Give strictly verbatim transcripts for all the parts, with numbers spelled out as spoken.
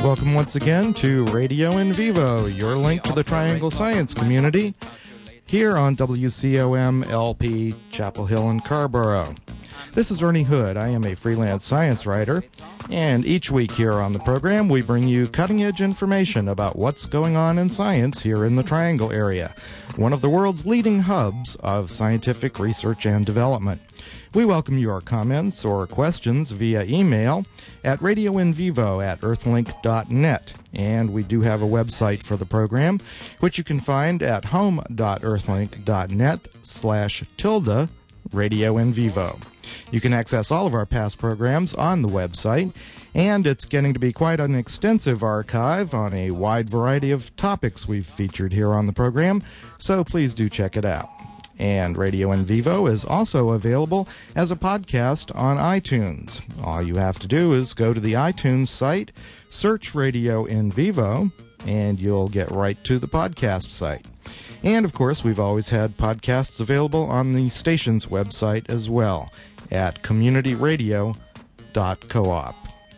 Welcome once again to Radio in Vivo, your link to the Triangle Science community, here on W C O M L P Chapel Hill and Carrboro. This is Ernie Hood. I am a freelance science writer, and each week here on the program we bring you cutting-edge information about what's going on in science here in the Triangle area, one of the world's leading hubs of scientific research and development. We welcome your comments or questions via email at radioinvivo at earthlink dot net. And we do have a website for the program, which you can find at home.earthlink.net slash tilde radioinvivo. You can access all of our past programs on the website, and it's getting to be quite an extensive archive on a wide variety of topics we've featured here on the program, so please do check it out. And Radio in Vivo is also available as a podcast on iTunes. All you have to do is go to the iTunes site, search Radio in Vivo, and you'll get right to the podcast site. And, of course, we've always had podcasts available on the station's website as well, at community radio dot coop.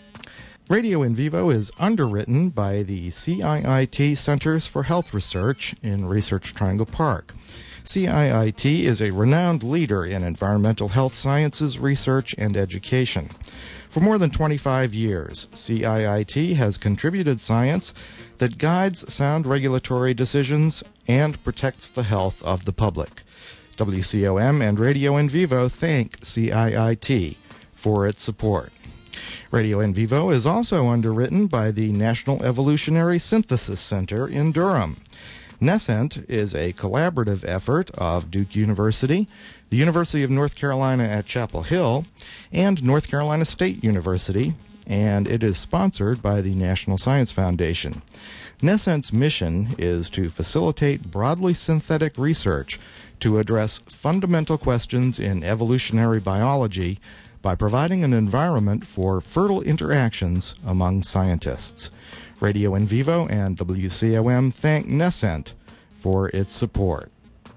Radio in Vivo is underwritten by the C I I T Centers for Health Research in Research Triangle Park. C I I T is a renowned leader in environmental health sciences research and education. For more than twenty-five years, C I I T has contributed science that guides sound regulatory decisions and protects the health of the public. W C O M and Radio in Vivo thank C I I T for its support. Radio in Vivo is also underwritten by the National Evolutionary Synthesis Center in Durham. NESCENT is a collaborative effort of Duke University, the University of North Carolina at Chapel Hill, and North Carolina State University, and it is sponsored by the National Science Foundation. NESCENT's mission is to facilitate broadly synthetic research to address fundamental questions in evolutionary biology by providing an environment for fertile interactions among scientists. Radio in Vivo and W C O M thank NESCENT for its support.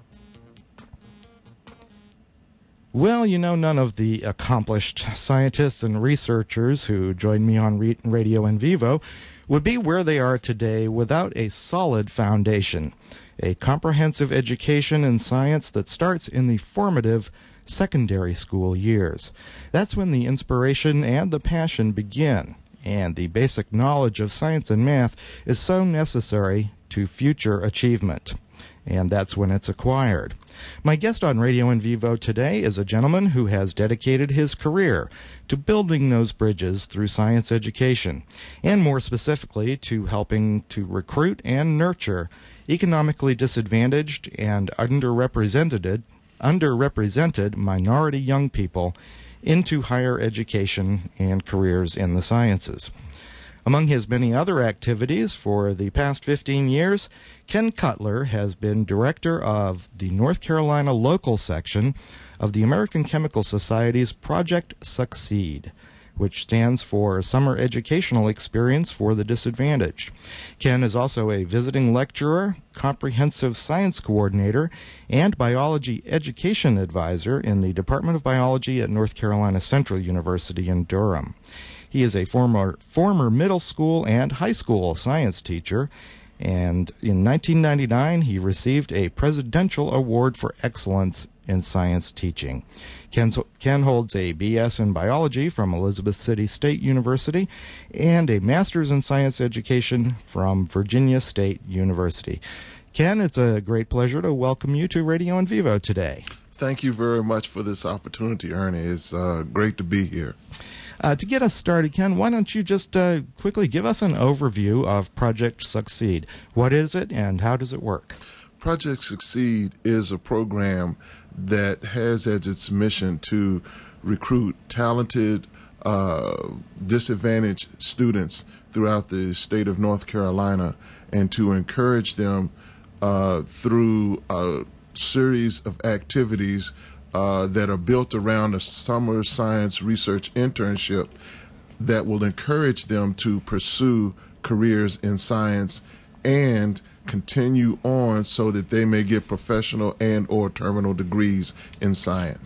Well, you know, none of the accomplished scientists and researchers who join me on Re- Radio in Vivo would be where they are today without a solid foundation, a comprehensive education in science that starts in the formative secondary school years. That's when the inspiration and the passion begin, and the basic knowledge of science and math is so necessary to future achievement, and that's when it's acquired. My guest on Radio in Vivo today is a gentleman who has dedicated his career to building those bridges through science education, and more specifically to helping to recruit and nurture economically disadvantaged and underrepresented underrepresented minority young people into higher education and careers in the sciences. Among his many other activities for the past fifteen years, Ken Cutler has been director of the North Carolina local section of the American Chemical Society's Project Succeed, which stands for Summer Educational Experience for the Disadvantaged. Ken is also a visiting lecturer, comprehensive science coordinator, and biology education advisor in the Department of Biology at North Carolina Central University in Durham. He is a former former middle school and high school science teacher, and in nineteen ninety-nine he received a Presidential Award for Excellence in Science Teaching. Ken, Ken holds a B S in Biology from Elizabeth City State University and a Master's in Science Education from Virginia State University. Ken, it's a great pleasure to welcome you to Radio in Vivo today. Thank you very much for this opportunity, Ernie. It's uh, great to be here. Uh, to get us started, Ken, why don't you just uh, quickly give us an overview of Project Succeed? What is it and how does it work? Project Succeed is a program that has as its mission to recruit talented, uh, disadvantaged students throughout the state of North Carolina and to encourage them uh, through a series of activities Uh, that are built around a summer science research internship that will encourage them to pursue careers in science and continue on so that they may get professional and or terminal degrees in science.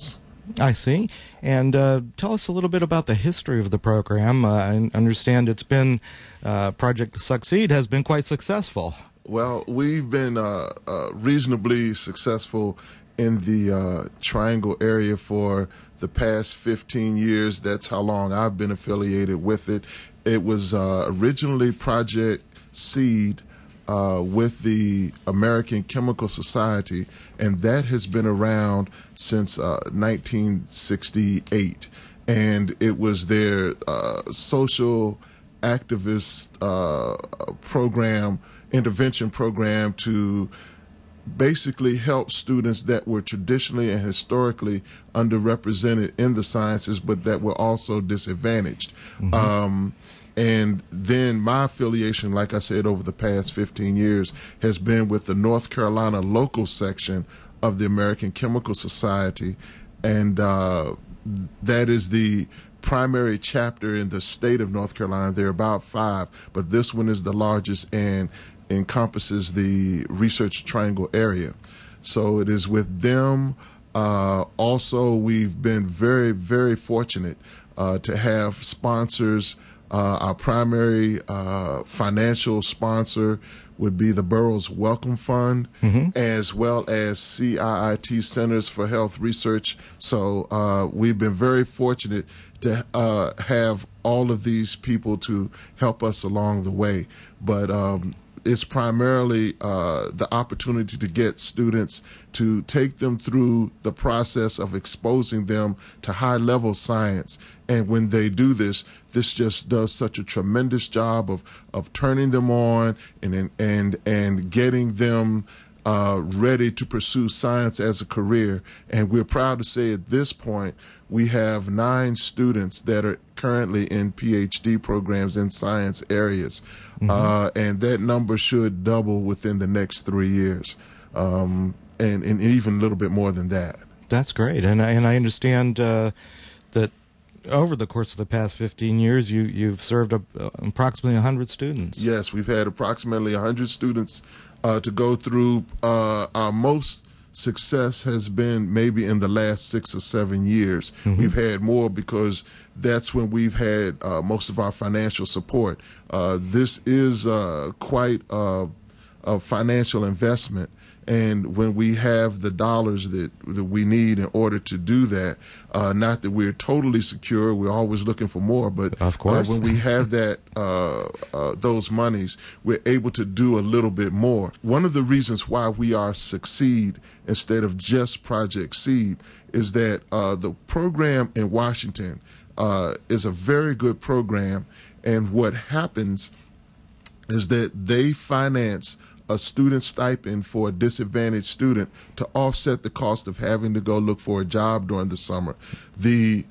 I see. And uh, tell us a little bit about the history of the program. Uh, I understand it's been, uh, Project Succeed has been quite successful. Well, we've been uh, uh, reasonably successful in the uh, Triangle area for the past fifteen years. That's how long I've been affiliated with it. It was uh, originally Project Seed uh, with the American Chemical Society, and that has been around since uh, nineteen sixty-eight. And it was their uh, social activist uh, program, intervention program to basically help students that were traditionally and historically underrepresented in the sciences, but that were also disadvantaged. Mm-hmm. Um, and then my affiliation, like I said, over the past fifteen years, has been with the North Carolina local section of the American Chemical Society, and uh, that is the primary chapter in the state of North Carolina. There are about five, but this one is the largest and encompasses the Research Triangle area. So it is with them. Uh, also, we've been very, very fortunate uh, to have sponsors. Uh, our primary uh, financial sponsor would be the Burroughs Wellcome Fund, mm-hmm. as well as C I I T Centers for Health Research. So uh, we've been very fortunate to uh, have all of these people to help us along the way. But um, it's primarily uh, the opportunity to get students to take them through the process of exposing them to high-level science. And when they do this, this just does such a tremendous job of of turning them on and and and getting them uh, ready to pursue science as a career. And we're proud to say at this point we have nine students that are currently in P H D programs in science areas, mm-hmm. uh, and that number should double within the next three years, um, and, and even a little bit more than that. That's great, and I, and I understand uh, that over the course of the past fifteen years, you, you've served uh, approximately one hundred students. Yes, we've had approximately one hundred students uh, to go through. Uh, our most success has been maybe in the last six or seven years. Mm-hmm. We've had more because that's when we've had uh, most of our financial support. Uh, this is uh, quite a, a financial investment. And when we have the dollars that, that we need in order to do that, uh, not that we're totally secure, we're always looking for more, but of course. Uh, when we have that uh, uh, those monies, we're able to do a little bit more. One of the reasons why we are Succeed instead of just Project Seed is that uh, the program in Washington uh, is a very good program, and what happens is that they finance a student stipend for a disadvantaged student to offset the cost of having to go look for a job during the summer. The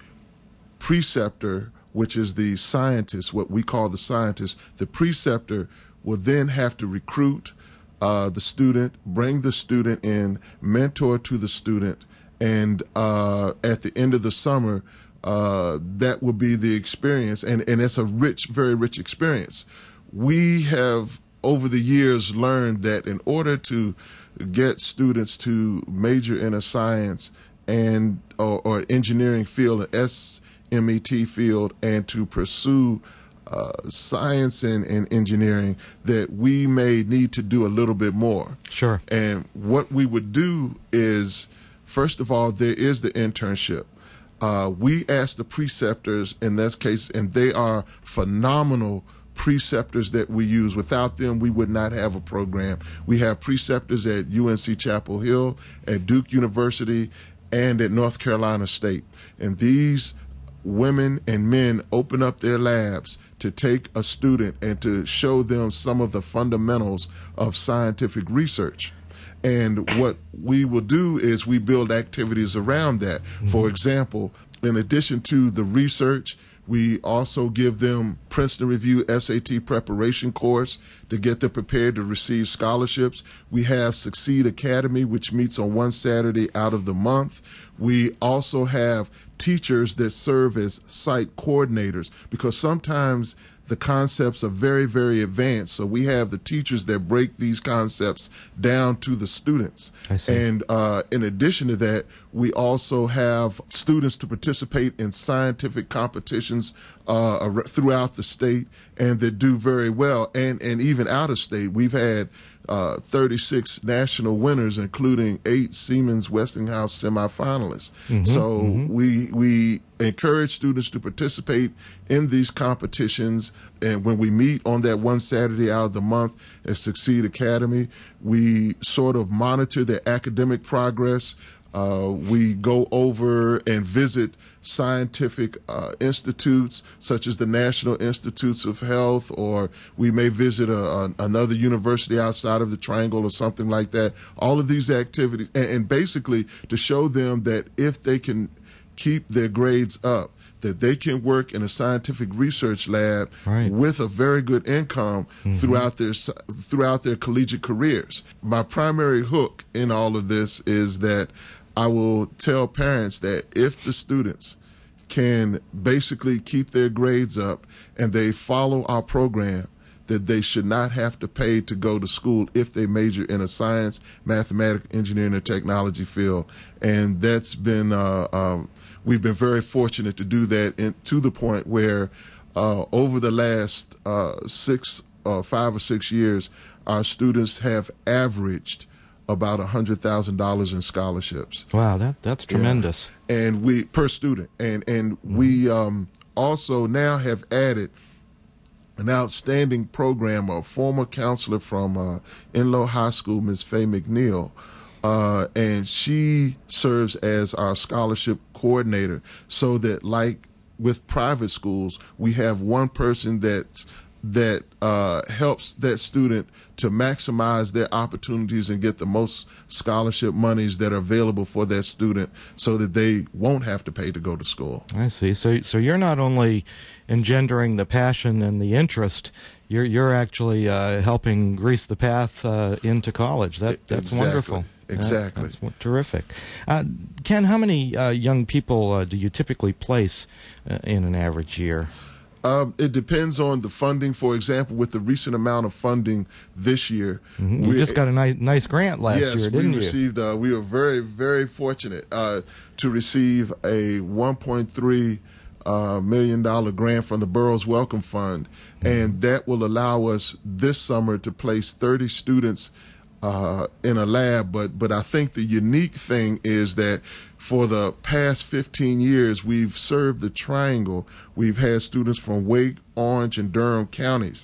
preceptor, which is the scientist, what we call the scientist, the preceptor will then have to recruit uh, the student, bring the student in, mentor to the student, and uh, at the end of the summer, uh, that will be the experience, and, and it's a rich, very rich experience. We have over the years learned that in order to get students to major in a science and or, or engineering field, an S M E T field, and to pursue uh, science and, and engineering, that we may need to do a little bit more. Sure. And what we would do is, first of all, there is the internship. Uh, we ask the preceptors in this case, and they are phenomenal preceptors that we use. Without them, we would not have a program. We have preceptors at U N C Chapel Hill, at Duke University, and at North Carolina State. And these women and men open up their labs to take a student and to show them some of the fundamentals of scientific research. And what we will do is we build activities around that. Mm-hmm. For example, in addition to the research, we also give them Princeton Review S A T preparation course to get them prepared to receive scholarships. We have Succeed Academy, which meets on one Saturday out of the month. We also have teachers that serve as site coordinators, because sometimes the concepts are very, very advanced. So we have the teachers that break these concepts down to the students. I see. And uh, in addition to that, we also have students to participate in scientific competitions uh, ar- throughout the state, and that do very well. And, and even out of state, we've had uh, thirty-six national winners, including eight Siemens Westinghouse semifinalists. Mm-hmm, so mm-hmm. we we encourage students to participate in these competitions. And when we meet on that one Saturday out of the month at Succeed Academy, we sort of monitor their academic progress. Uh, we go over and visit scientific uh, institutes such as the National Institutes of Health, or we may visit a, a, another university outside of the Triangle or something like that. All of these activities, and, and basically to show them that if they can keep their grades up, that they can work in a scientific research lab right. with a very good income mm-hmm. throughout their throughout their collegiate careers. My primary hook in all of this is that I will tell parents that if the students can basically keep their grades up and they follow our program, that they should not have to pay to go to school if they major in a science, mathematics, engineering, or technology field. And that's been, uh, um, we've been very fortunate to do that, in, to the point where uh, over the last uh, six, uh, five or six years, our students have averaged about one hundred thousand dollars in scholarships. Wow, that that's tremendous. Yeah. And we, per student. And, and mm-hmm. we um, also now have added an outstanding program. A former counselor from uh, Enloe High School, Miz Faye McNeil, uh, and she serves as our scholarship coordinator, so that, like with private schools, we have one person that's that uh, helps that student to maximize their opportunities and get the most scholarship monies that are available for that student, so that they won't have to pay to go to school. I see. So, so you're not only engendering the passion and the interest, you're you're actually uh, helping grease the path uh, into college. That that's exactly. wonderful. Exactly. That, that's terrific. Uh, Ken, how many uh, young people uh, do you typically place uh, in an average year? Um, it depends on the funding. For example, with the recent amount of funding this year, mm-hmm. you just got a nice, nice grant last yes, year, didn't we received, you? Uh, we were very, very fortunate uh, to receive a one point three uh, million dollar grant from the Burroughs Welcome Fund, mm-hmm. and that will allow us this summer to place thirty students uh, in a lab. But but I think the unique thing is that for the past fifteen years, we've served the Triangle. We've had students from Wake, Orange, and Durham counties.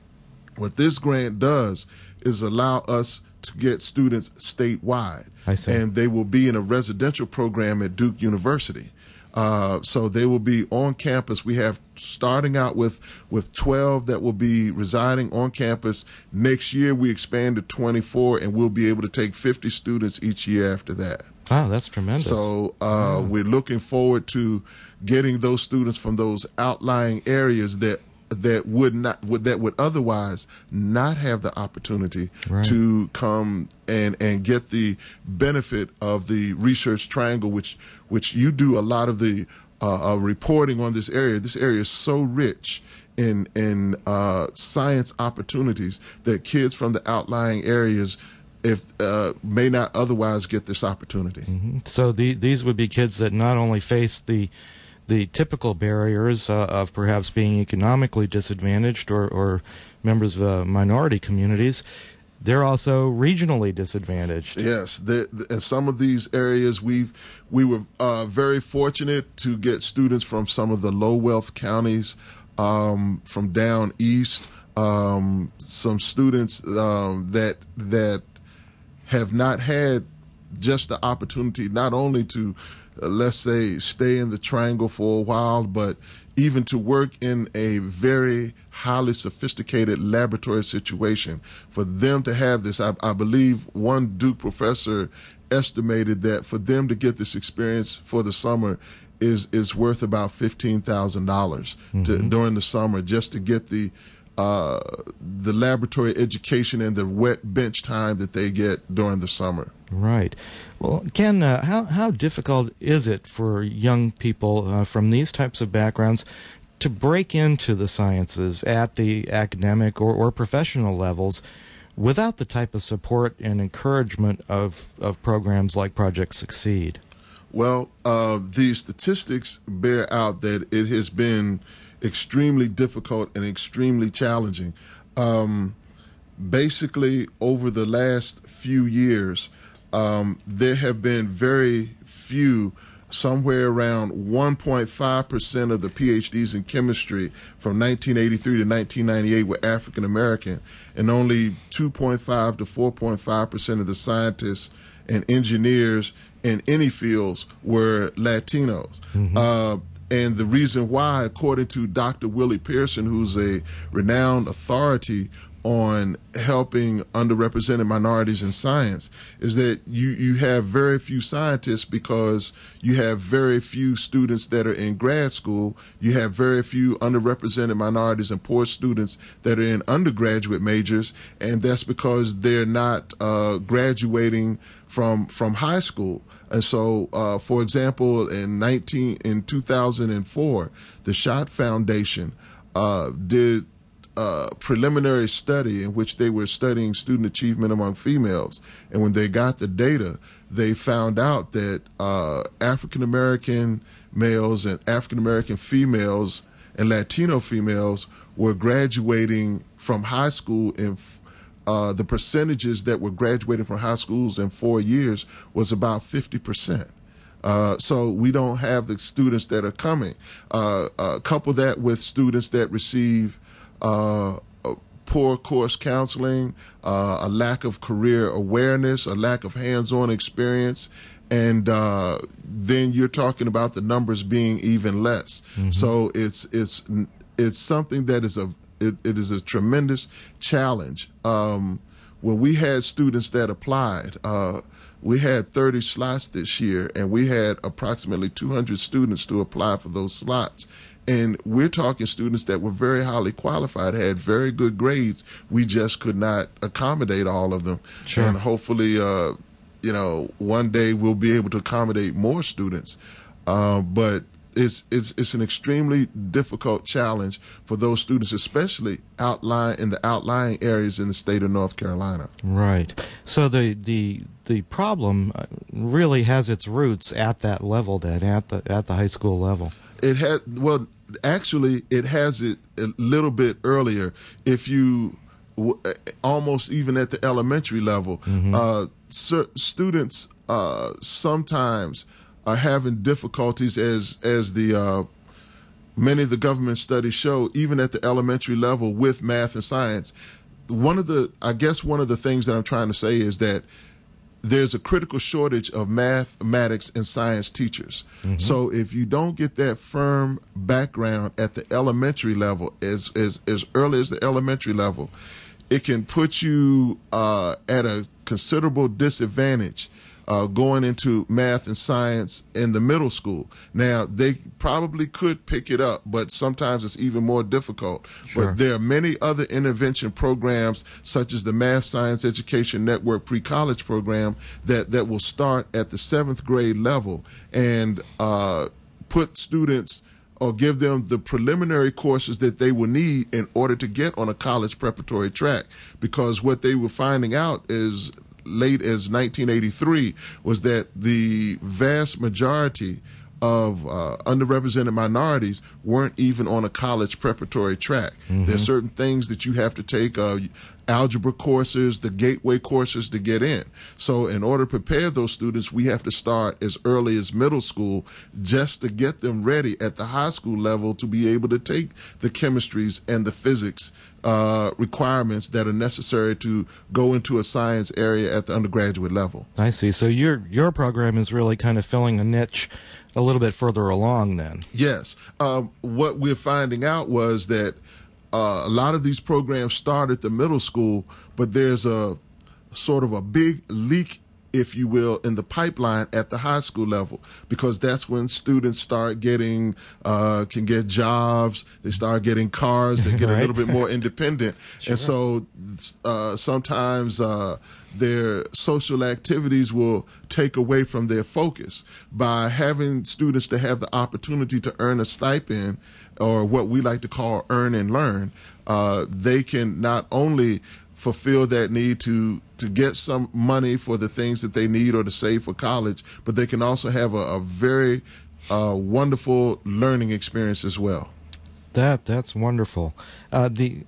What this grant does is allow us to get students statewide. I see. And they will be in a residential program at Duke University. Uh, so they will be on campus. We have starting out with, with twelve that will be residing on campus. Next year, we expand to twenty-four, and we'll be able to take fifty students each year after that. Wow, that's tremendous. So uh, wow. we're looking forward to getting those students from those outlying areas that that would not would that would otherwise not have the opportunity right. to come and and get the benefit of the Research Triangle, which which you do a lot of the uh, uh, reporting on this area. This area is so rich in in uh, science opportunities that kids from the outlying areas if uh, may not otherwise get this opportunity. Mm-hmm. So the, these would be kids that not only face the the typical barriers uh, of perhaps being economically disadvantaged or, or members of uh, minority communities, they're also regionally disadvantaged. Yes, in some of these areas, we've we were uh, very fortunate to get students from some of the low wealth counties, um, from down east. Um, some students um, that that have not had just the opportunity not only to, uh, let's say, stay in the Triangle for a while, but even to work in a very highly sophisticated laboratory situation. For them to have this, I, I believe one Duke professor estimated that for them to get this experience for the summer is is worth about fifteen thousand dollars mm-hmm. during the summer, just to get the Uh, the laboratory education and the wet bench time that they get during the summer. Right. Well, Ken, uh, how how difficult is it for young people uh, from these types of backgrounds to break into the sciences at the academic or, or professional levels without the type of support and encouragement of, of programs like Project Succeed? Well, uh, the statistics bear out that it has been extremely difficult and extremely challenging. Um, basically, over the last few years, um, there have been very few, somewhere around one point five percent of the P H Ds in chemistry from nineteen eighty-three to nineteen ninety-eight were African American, and only two point five to four point five percent of the scientists and engineers in any fields were Latinos. Mm-hmm. Uh, and the reason why, according to Doctor Willie Pearson, who's a renowned authority on helping underrepresented minorities in science, is that you, you have very few scientists because you have very few students that are in grad school. You have very few underrepresented minorities and poor students that are in undergraduate majors, and that's because they're not uh, graduating from from high school. And so, uh, for example, in nineteen in two thousand four, the Schott Foundation uh, did Uh, preliminary study in which they were studying student achievement among females. And when they got the data, they found out that uh, African American males and African American females and Latino females were graduating from high school in uh, the percentages that were graduating from high schools in four years was about fifty percent. Uh, so we don't have the students that are coming. Uh, uh, couple that with students that receive Uh, poor course counseling, uh, a lack of career awareness, a lack of hands-on experience, and uh, then you're talking about the numbers being even less. Mm-hmm. So it's it's it's something that is a it, it is a tremendous challenge. Um, when we had students that applied, uh, we had thirty slots this year, and we had approximately two hundred students to apply for those slots. And we're talking students that were very highly qualified, had very good grades. We just could not accommodate all of them. Sure. And hopefully, uh, you know, one day we'll be able to accommodate more students. Uh, but it's it's it's an extremely difficult challenge for those students, especially outlying in the outlying areas in the state of North Carolina. Right. So the the the problem really has its roots at that level, then at the at the high school level. It had well. Actually, it has it a little bit earlier. If you w- almost even at the elementary level, mm-hmm. uh, cer- students uh, sometimes are having difficulties, as as the uh, many of the government studies show, even at the elementary level with math and science. One of the, I guess, one of the things that I'm trying to say is that there's a critical shortage of mathematics and science teachers. Mm-hmm. So if you don't get that firm background at the elementary level, as as, as early as the elementary level, it can put you uh, at a considerable disadvantage uh, going into math and science in the middle school. Now, they probably could pick it up, but sometimes it's even more difficult. Sure. But there are many other intervention programs, such as the Math Science Education Network pre-college program, that, that will start at the seventh grade level and uh, put students or give them the preliminary courses that they will need in order to get on a college preparatory track. Because what they were finding out is late as nineteen eighty-three was that the vast majority of uh, underrepresented minorities weren't even on a college preparatory track. Mm-hmm. There's certain things that you have to take, uh, algebra courses, the gateway courses to get in. So in order to prepare those students, we have to start as early as middle school just to get them ready at the high school level to be able to take the chemistries and the physics uh, requirements that are necessary to go into a science area at the undergraduate level. I see. So your your program is really kind of filling a niche a little bit further along then. Yes. Um, what we're finding out was that uh, a lot of these programs start at the middle school, but there's a sort of a big leak if you will, in the pipeline at the high school level, because that's when students start getting, uh, can get jobs, they start getting cars, they get right. a little bit more independent. Sure. And so uh, sometimes uh, their social activities will take away from their focus. By having students to have the opportunity to earn a stipend, or what we like to call earn and learn, uh, they can not only fulfill that need to to get some money for the things that they need or to save for college, but they can also have a, a very uh, wonderful learning experience as well. That that's wonderful. Uh, the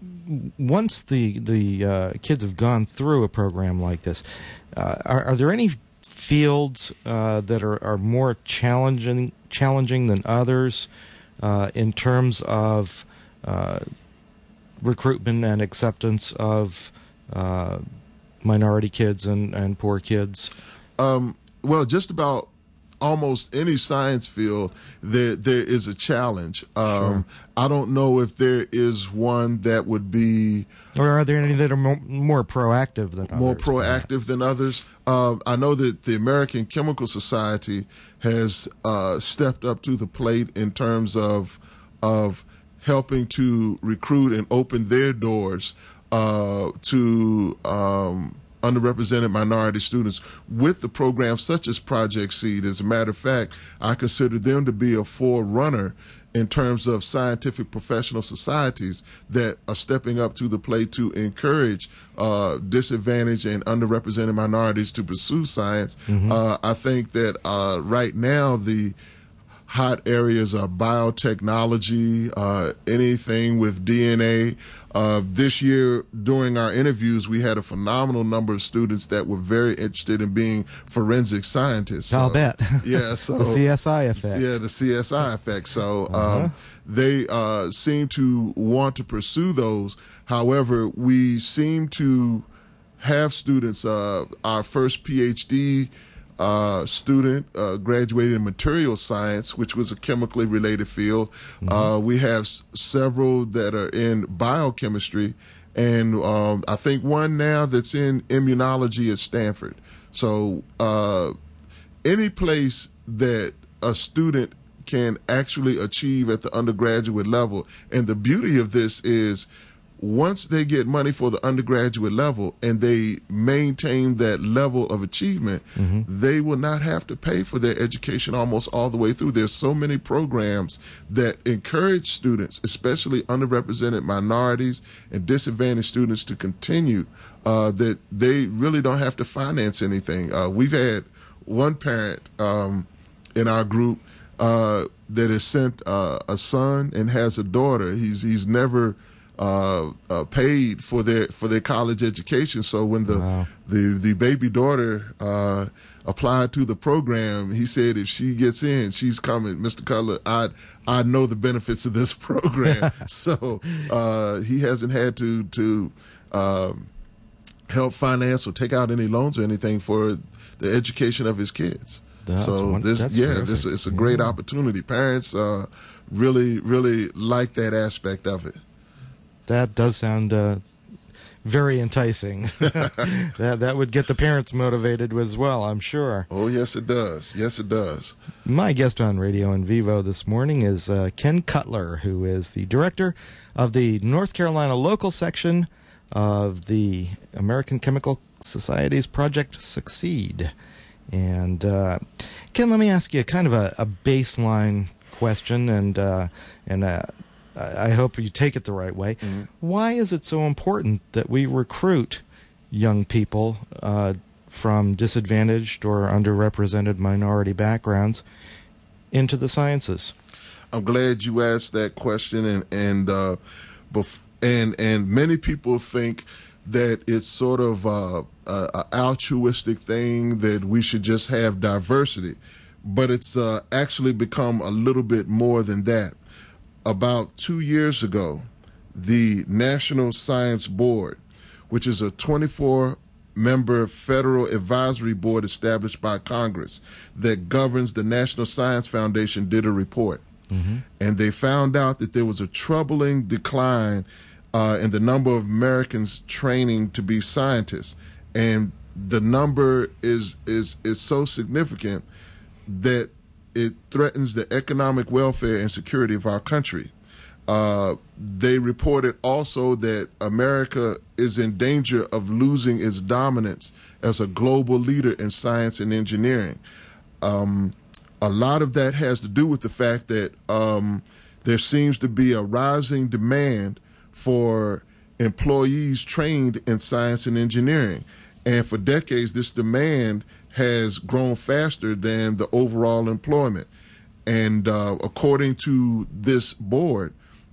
once the the uh, kids have gone through a program like this, uh, are, are there any fields uh, that are, are more challenging challenging than others uh, in terms of uh, recruitment and acceptance of uh, minority kids and, and poor kids? Um, well, just about almost any science field, there there is a challenge. Um, sure. I don't know if there is one that would be... Or are there any that are more, more proactive than others? More proactive perhaps? than others. Uh, I know that the American Chemical Society has uh, stepped up to the plate in terms of of helping to recruit and open their doors uh, to um, underrepresented minority students with the programs such as Project Seed. As a matter of fact, I consider them to be a forerunner in terms of scientific professional societies that are stepping up to the plate to encourage uh, disadvantaged and underrepresented minorities to pursue science. Mm-hmm. Uh, I think that uh, right now the hot areas are biotechnology, uh, anything with D N A. Uh, this year, during our interviews, we had a phenomenal number of students that were very interested in being forensic scientists. I'll so, bet. Yeah, so the C S I effect. Yeah, the C S I effect. So uh-huh. um, they uh, seem to want to pursue those. However, we seem to have students. Uh, our first PhD Uh, student uh, graduated in material science, which was a chemically related field. Mm-hmm. Uh, we have s- several that are in biochemistry, and um, I think one now that's in immunology at Stanford. So uh, any place that a student can actually achieve at the undergraduate level, and the beauty of this is once they get money for the undergraduate level and they maintain that level of achievement, mm-hmm. they will not have to pay for their education almost all the way through. There's so many programs that encourage students, especially underrepresented minorities and disadvantaged students, to continue, uh, that they really don't have to finance anything. Uh, we've had one parent um, in our group uh, that has sent uh, a son and has a daughter. He's he's never Uh, uh, paid for their for their college education. So when the wow. the, the baby daughter uh, applied to the program, he said if she gets in, she's coming. Mister Cutler, I I know the benefits of this program. So uh, he hasn't had to to um, help finance or take out any loans or anything for the education of his kids. That's so one, this that's yeah, terrific. this it's a great yeah. opportunity. Parents uh, really really like that aspect of it. That does sound uh, very enticing. that that would get the parents motivated as well, I'm sure. Oh, yes, it does. Yes, it does. My guest on Radio in Vivo this morning is uh, Ken Cutler, who is the director of the North Carolina local section of the American Chemical Society's Project Succeed. And uh, Ken, let me ask you kind of a, a baseline question, and uh, and uh, I hope you take it the right way. Mm-hmm. Why is it so important that we recruit young people uh, from disadvantaged or underrepresented minority backgrounds into the sciences? I'm glad you asked that question, and and uh, bef- and and many people think that it's sort of uh, an altruistic thing that we should just have diversity, but it's uh, actually become a little bit more than that. About two years ago, the National Science Board, which is a twenty-four member federal advisory board established by Congress that governs the National Science Foundation, did a report. Mm-hmm. And they found out that there was a troubling decline uh, in the number of Americans training to be scientists. And the number is is is so significant that it threatens the economic welfare and security of our country. Uh, they reported also that America is in danger of losing its dominance as a global leader in science and engineering. Um, a lot of that has to do with the fact that um, there seems to be a rising demand for employees trained in science and engineering. And for decades, this demand has grown faster than the overall employment. And uh, according to this board,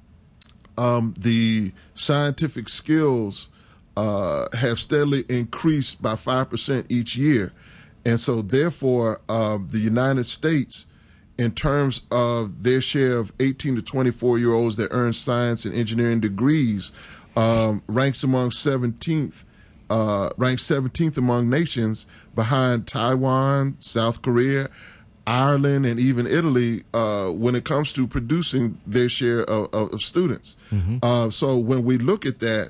Um, the scientific skills uh, have steadily increased by five percent each year. And so therefore, uh, the United States, in terms of their share of eighteen to twenty-four-year-olds that earn science and engineering degrees, um, ranks among seventeenth, uh, ranks seventeenth among nations behind Taiwan, South Korea, Ireland, and even Italy uh, when it comes to producing their share of, of, of students. Mm-hmm. Uh, so when we look at that,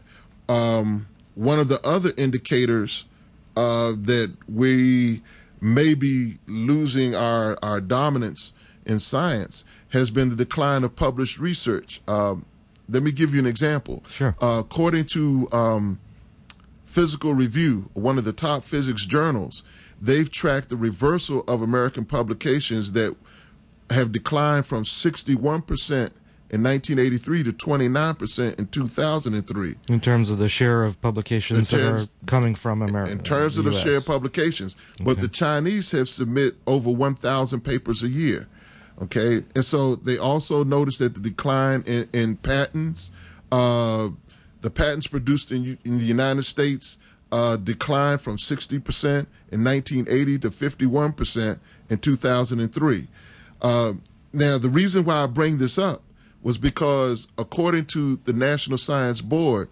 um, one of the other indicators uh, that we may be losing our, our dominance in science has been the decline of published research. Um, let me give you an example. Sure. Uh, according to um, Physical Review, one of the top physics journals, they've tracked the reversal of American publications that have declined from sixty-one percent in nineteen eighty-three to twenty-nine percent in two thousand three. In terms of the share of publications terms, that are coming from America. In terms of the share of publications. But Okay. the Chinese have submit over one thousand papers a year. Okay? And so they also noticed that the decline in, in patents, uh, the patents produced in, in the United States Uh, declined from sixty percent in nineteen eighty to fifty-one percent in two thousand three. Uh, now, the reason why I bring this up was because, according to the National Science Board,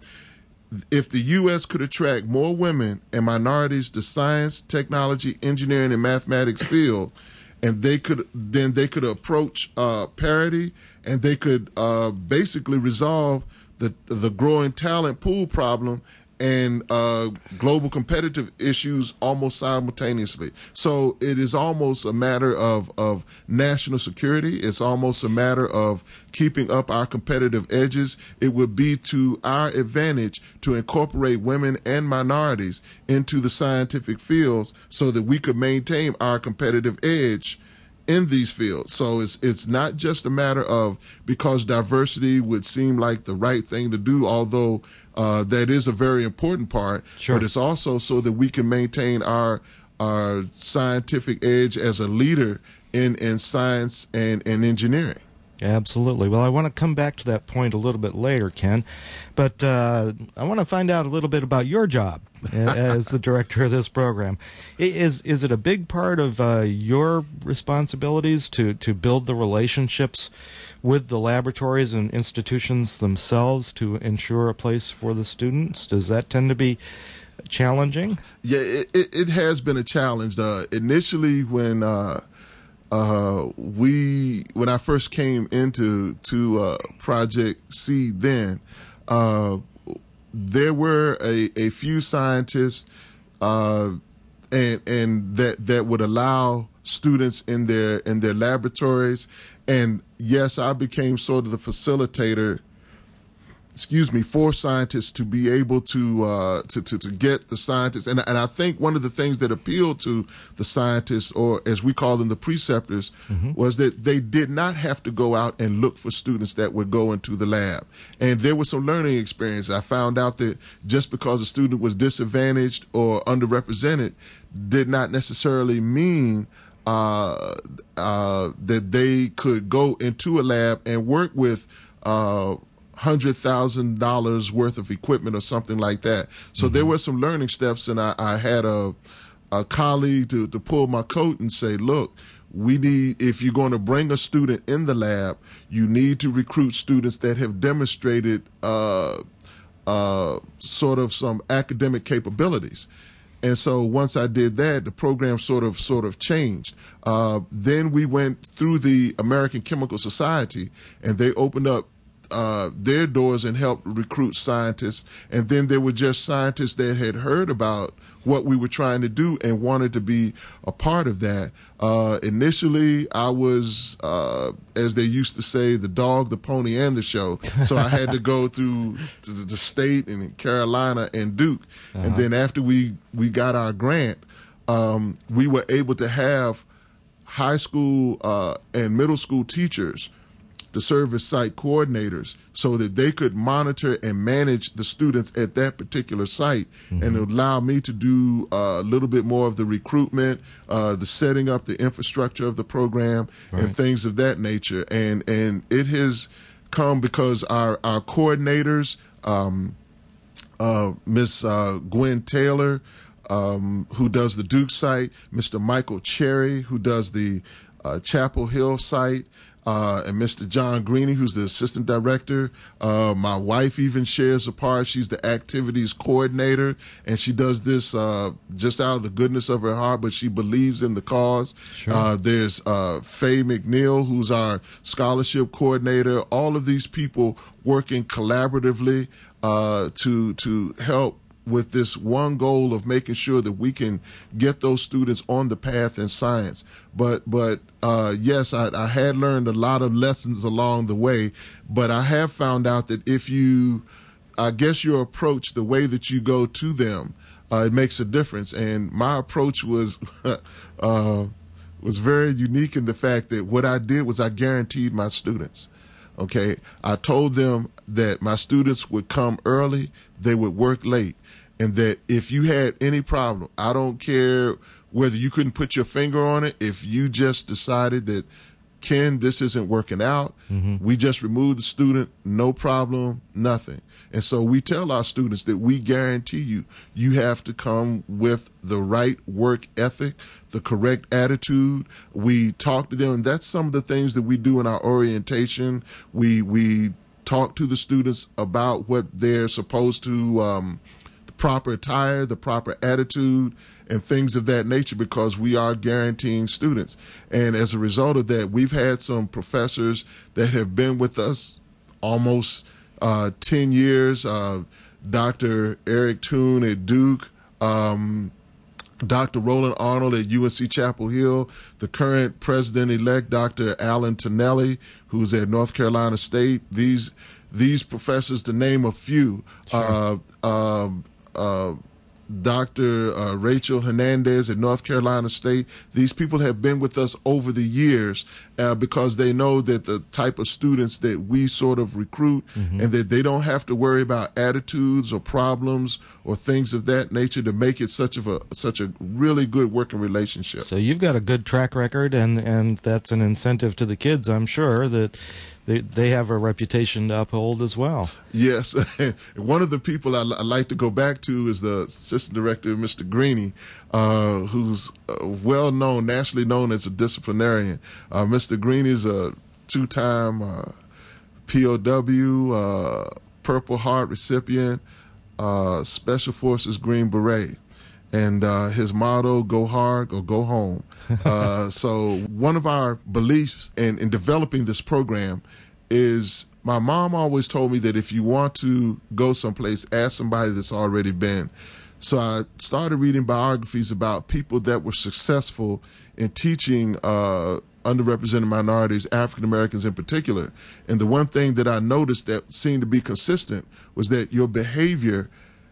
if the U S could attract more women and minorities to science, technology, engineering, and mathematics field, and they could then they could approach uh, parity, and they could uh, basically resolve the the growing talent pool problem and uh, global competitive issues almost simultaneously. So it is almost a matter of, of national security. It's almost a matter of keeping up our competitive edges. It would be to our advantage to incorporate women and minorities into the scientific fields so that we could maintain our competitive edge in these fields. So it's it's not just a matter of because diversity would seem like the right thing to do, although uh, that is a very important part. Sure. But it's also so that we can maintain our our scientific edge as a leader in, in science and, and engineering. Absolutely. Well, I want to come back to that point a little bit later, Ken, but uh, I want to find out a little bit about your job as the director of this program. Is is it a big part of uh, your responsibilities to, to build the relationships with the laboratories and institutions themselves to ensure a place for the students? Does that tend to be challenging? Yeah, it, it, it has been a challenge. Uh, initially, when uh, Uh, we, when I first came into to uh, Project Seed, then uh, there were a, a few scientists, uh, and and that that would allow students in their in their laboratories, and yes, I became sort of the facilitator. Excuse me, for scientists to be able to uh, to, to to get the scientists, and and I think one of the things that appealed to the scientists, or as we call them, the preceptors, mm-hmm. was that they did not have to go out and look for students that would go into the lab, and there was some learning experience. I found out that just because a student was disadvantaged or underrepresented did not necessarily mean uh, uh, that they could go into a lab and work with Uh, one hundred thousand dollars worth of equipment or something like that. So mm-hmm. there were some learning steps, and I, I had a, a colleague to, to pull my coat and say, look, we need, if you're going to bring a student in the lab, you need to recruit students that have demonstrated uh, uh, sort of some academic capabilities. And so once I did that, the program sort of sort of changed. Uh, then we went through the American Chemical Society, and they opened up uh, their doors and helped recruit scientists. And then there were just scientists that had heard about what we were trying to do and wanted to be a part of that. Uh, initially, I was, uh, as they used to say, the dog, the pony, and the show. So I had to go through the, the state and Carolina and Duke. Uh-huh. And then after we, we got our grant, um, we were able to have high school uh, and middle school teachers to serve as site coordinators so that they could monitor and manage the students at that particular site. Mm-hmm. And it allowed me to do uh, a little bit more of the recruitment, uh, the setting up the infrastructure of the program, right, and things of that nature. And and it has come because our, our coordinators, um, uh, Miss Uh, Gwen Taylor, um, who does the Duke site, Mister Michael Cherry, who does the uh, Chapel Hill site, Uh, and Mister John Greeny, who's the assistant director. Uh, my wife even shares a part. She's the activities coordinator, and she does this uh, just out of the goodness of her heart, but she believes in the cause. Sure. Uh, there's uh, Faye McNeil, who's our scholarship coordinator. All of these people working collaboratively uh, to to help with this one goal of making sure that we can get those students on the path in science. But, but uh, yes, I, I had learned a lot of lessons along the way, but I have found out that if you, I guess your approach, the way that you go to them, uh, it makes a difference. And my approach was, uh, was very unique in the fact that what I did was I guaranteed my students. Okay, I told them that my students would come early, they would work late, and that if you had any problem, I don't care whether you couldn't put your finger on it, if you just decided that, Ken, this isn't working out, mm-hmm. we just remove the student, no problem, nothing. And so we tell our students that we guarantee you, you have to come with the right work ethic, the correct attitude. We talk to them, and that's some of the things that we do in our orientation. We we talk to the students about what they're supposed to, um, the proper attire, the proper attitude, and things of that nature, because we are guaranteeing students. And as a result of that, we've had some professors that have been with us almost uh, ten years. Uh, Doctor Eric Toon at Duke, um, Doctor Roland Arnold at U N C Chapel Hill, the current president-elect, Doctor Alan Tonelli, who's at North Carolina State. These these professors, to name a few, sure. uh, uh, uh, Doctor Uh, Rachel Hernandez at North Carolina State. These people have been with us over the years uh, because they know that the type of students that we sort of recruit, mm-hmm. and that they don't have to worry about attitudes or problems or things of that nature to make it such of a such a really good working relationship. So you've got a good track record, and, and that's an incentive to the kids, I'm sure, that they they have a reputation to uphold as well. Yes. One of the people I, I like to go back to is the assistant director, Mister Greeny, uh, who's uh, well known, nationally known as a disciplinarian. Uh, Mister Greeny is a two-time uh, P O W, uh, Purple Heart recipient, uh, Special Forces Green Beret. And uh, his motto, go hard or go home. Uh, so one of our beliefs in, in developing this program is, my mom always told me that if you want to go someplace, ask somebody that's already been. So I started reading biographies about people that were successful in teaching uh, underrepresented minorities, African Americans in particular. And the one thing that I noticed that seemed to be consistent was that your behavior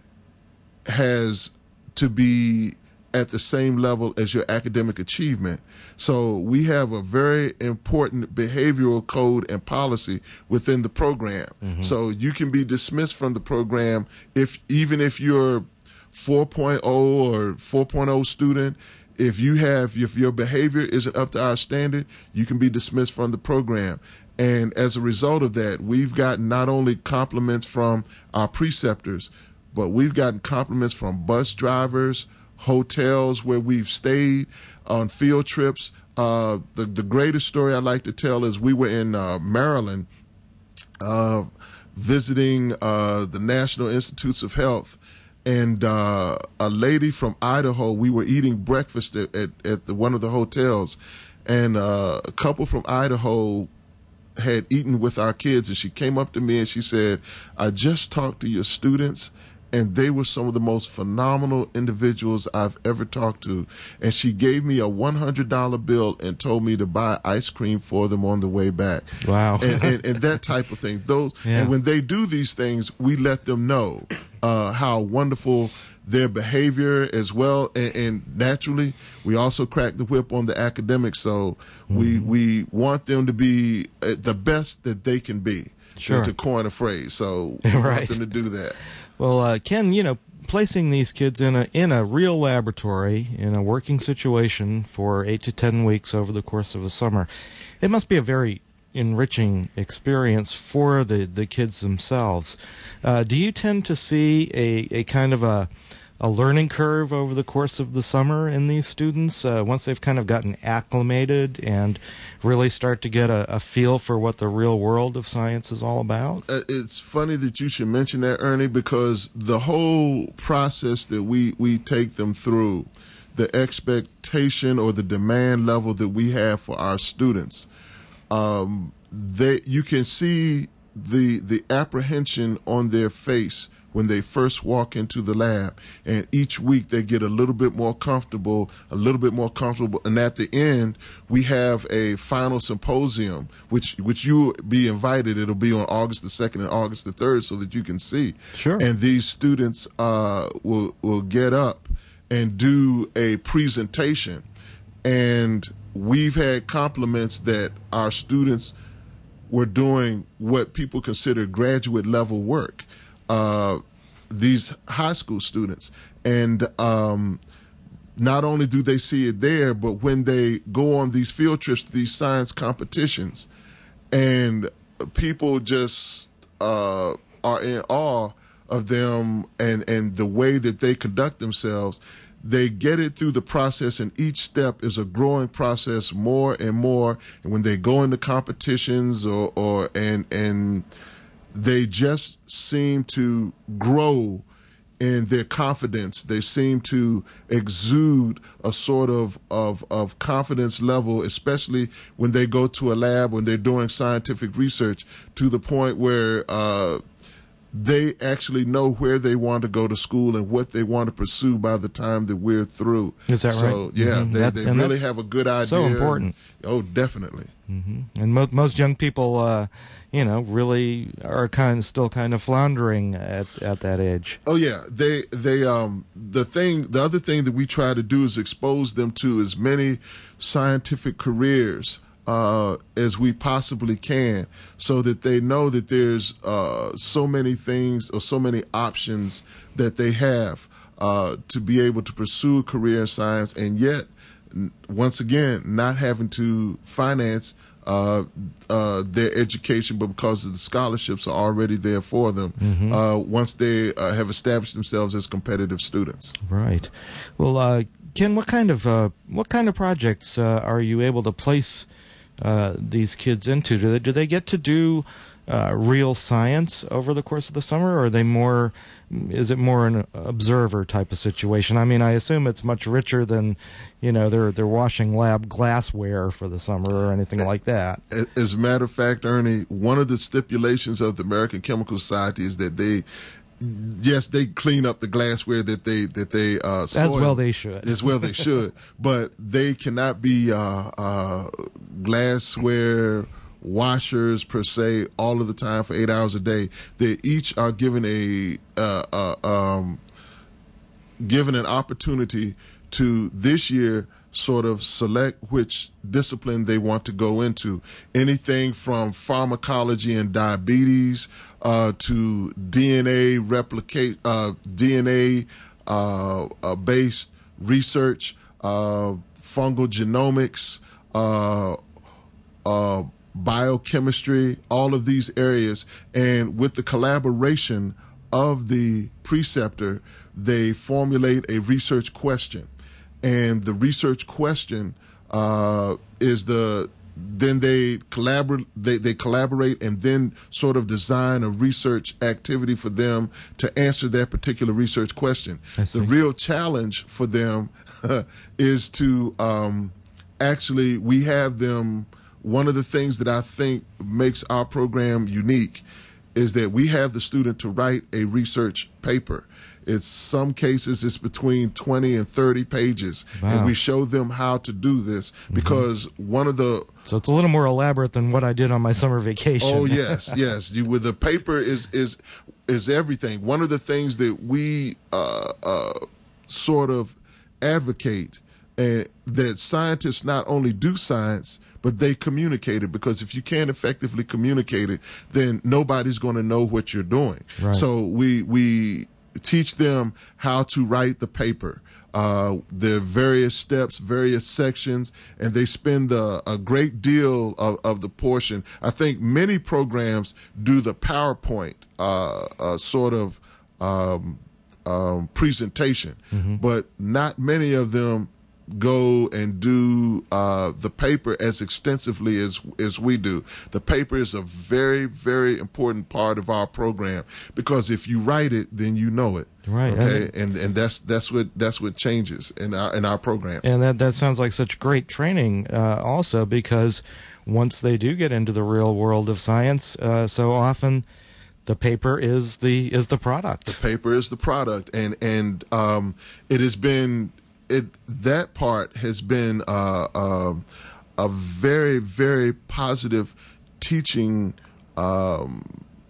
has to be at the same level as your academic achievement. So we have a very important behavioral code and policy within the program. Mm-hmm. So you can be dismissed from the program if even if you're four point oh or four point oh student. If you have if your behavior isn't up to our standard, you can be dismissed from the program. And as a result of that, we've gotten not only compliments from our preceptors, but we've gotten compliments from bus drivers, hotels where we've stayed, on field trips. Uh, the, the greatest story I like to tell is we were in uh, Maryland uh, visiting uh, the National Institutes of Health, and uh, a lady from Idaho, we were eating breakfast at, at, at the, one of the hotels, and uh, a couple from Idaho had eaten with our kids, and she came up to me and she said, I just talked to your students, and they were some of the most phenomenal individuals I've ever talked to. And she gave me a one hundred dollar bill and told me to buy ice cream for them on the way back. Wow. and, and, and that type of thing. Those, yeah. And when they do these things, we let them know uh, how wonderful their behavior as well, and, and naturally we also crack the whip on the academics, so mm-hmm. we we want them to be the best that they can be, sure. to coin a phrase, so we right. want them to do that. Well, uh, Ken, you know, placing these kids in a in a real laboratory, in a working situation for eight to ten weeks over the course of a summer, it must be a very enriching experience for the, the kids themselves. Uh, do you tend to see a, a kind of a a learning curve over the course of the summer in these students uh, once they've kind of gotten acclimated and really start to get a, a feel for what the real world of science is all about? Uh, it's funny that you should mention that, Ernie, because the whole process that we, we take them through, the expectation or the demand level that we have for our students, um, they you can see the the apprehension on their face when they first walk into the lab, and each week they get a little bit more comfortable, a little bit more comfortable, and at the end we have a final symposium, which which you will be invited. It'll be on August the second and August the third, so that you can see. Sure. And these students uh, will will get up and do a presentation, and we've had compliments that our students were doing what people consider graduate level work. Uh, these high school students, and um, not only do they see it there, but when they go on these field trips to these science competitions, and people just uh, are in awe of them and, and the way that they conduct themselves. They get it through the process, and each step is a growing process more and more. And when they go into competitions or, or and and they just seem to grow in their confidence. They seem to exude a sort of, of, of confidence level, especially when they go to a lab, when they're doing scientific research, to the point where uh, they actually know where they want to go to school and what they want to pursue by the time that we're through. Is that so, right? So, yeah, mm-hmm. they, that, they really have a good idea. So important. And, oh, definitely. Mm-hmm. And mo- most young people, uh, you know, really are kind of still kind of floundering at, at that age. Oh yeah, they they um the thing the other thing that we try to do is expose them to as many scientific careers uh, as we possibly can, so that they know that there's uh, so many things or so many options that they have uh, to be able to pursue a career in science, and yet, once again, not having to finance uh, uh, their education, but because of the scholarships are already there for them mm-hmm. uh, once they uh, have established themselves as competitive students. Right. Well, uh, Ken, what kind of uh, what kind of projects uh, are you able to place uh, these kids into? Do they, do they get to do uh, real science over the course of the summer, or are they more? Is it more an observer type of situation? I mean, I assume it's much richer than, you know, they're they're washing lab glassware for the summer or anything like that. As a matter of fact, Ernie, one of the stipulations of the American Chemical Society is that they, yes, they clean up the glassware that they that they uh, soil. As well they should. As well they should, but they cannot be uh, uh, glassware washers per se all of the time for eight hours a day. They each are given a uh, uh, um, given an opportunity to this year sort of select which discipline they want to go into. Anything from pharmacology and diabetes uh, to D N A replicate uh, D N A uh, uh, based research, uh, fungal genomics, uh, uh, biochemistry, all of these areas. And with the collaboration of the preceptor, they formulate a research question. And the research question uh, is the, then they collaborate, they, they collaborate and then sort of design a research activity for them to answer that particular research question. The real challenge for them is to um, actually, we have them one of the things that I think makes our program unique is that we have the student to write a research paper. In some cases, it's between twenty and thirty pages. Wow. And we show them how to do this because mm-hmm. one of the... So it's a little more elaborate than what I did on my summer vacation. Oh, yes, yes. You, with the paper is is is everything. One of the things that we uh, uh, sort of advocate and that scientists not only do science, but they communicate it, because if you can't effectively communicate it, then nobody's going to know what you're doing. Right. So we we teach them how to write the paper. Uh, there are various steps, various sections, and they spend a, a great deal of, of the portion. I think many programs do the PowerPoint uh, uh, sort of um, um, presentation, mm-hmm. but not many of them go and do uh, the paper as extensively as as we do. The paper is a very, very important part of our program, because if you write it, then you know it. Right. Okay. And and that's that's what that's what changes in our in our program. And that that sounds like such great training, uh, also, because once they do get into the real world of science, uh, so often the paper is the is the product. The paper is the product, and and um, it has been. It, that part has been uh, uh, a very, very positive teaching um,